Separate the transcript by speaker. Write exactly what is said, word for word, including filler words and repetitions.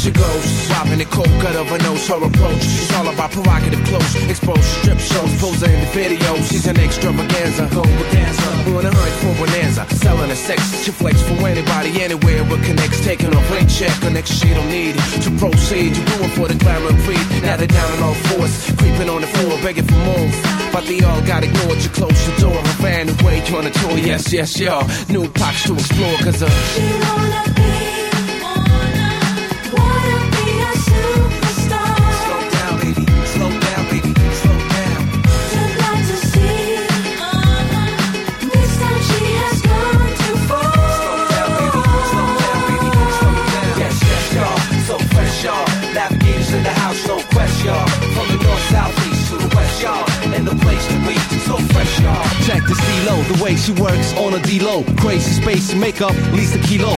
Speaker 1: she goes, swapping the cold cut of her nose. Her approach is all about provocative clothes, exposed strip shows, posing in the videos. She's an extravaganza, on a hunt for bonanza, selling her sex. She flex for anybody, anywhere, but connects. Taking off rain check, a next she don't need to proceed. You doing for the glamour and greed. Now they're down on all fours, creeping on the floor, begging for more. But they all got ignored. You close the door, her van away on a tour. Yes, yes, y'all. New pops to explore, cause uh,
Speaker 2: she wanna be, wanna, wanna be a superstar.
Speaker 1: Slow down, baby, slow down, baby, slow down.
Speaker 2: Would like to see, uh-huh. This time she has gone too far.
Speaker 1: Slow down, baby, slow down, baby, slow down. Yes, yes, y'all, so fresh, y'all. Navigators in the house, no question, y'all. From the north, south, east to the west, y'all. And the place to be, so fresh, y'all.
Speaker 3: Check the C-Lo, the way she works on a D-Lo. Crazy space and makeup, least a kilo.